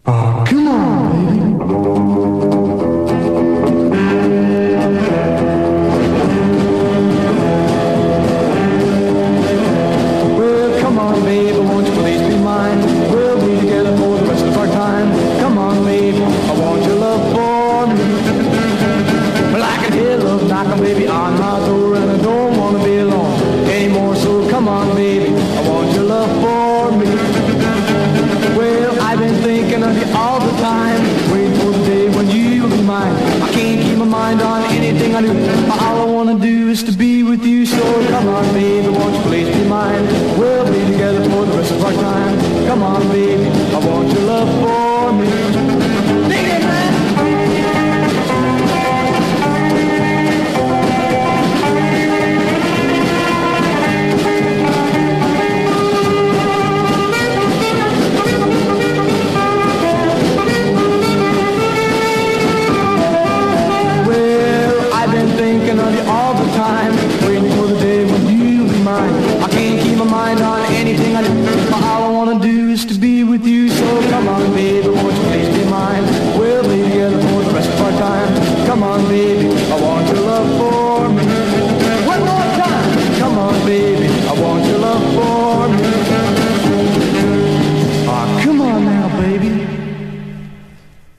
Oh, come on, baby. Well, come on, baby, won't you please be mine? We'll be together for the rest of our time. Come on, baby, I want your love for me. Well, I can hear love knocking, baby, on my door, and I don't want to be alone anymore. So come on, baby, I want your love for me. Well, I've been thinking of you all the time, waiting for the day when you will be mine. I can't keep my mind on anything I do. All I want to do is to be with you. So come on, baby, won't you please be mine? We'll be together for the rest of our time. Come on, baby, I want your love for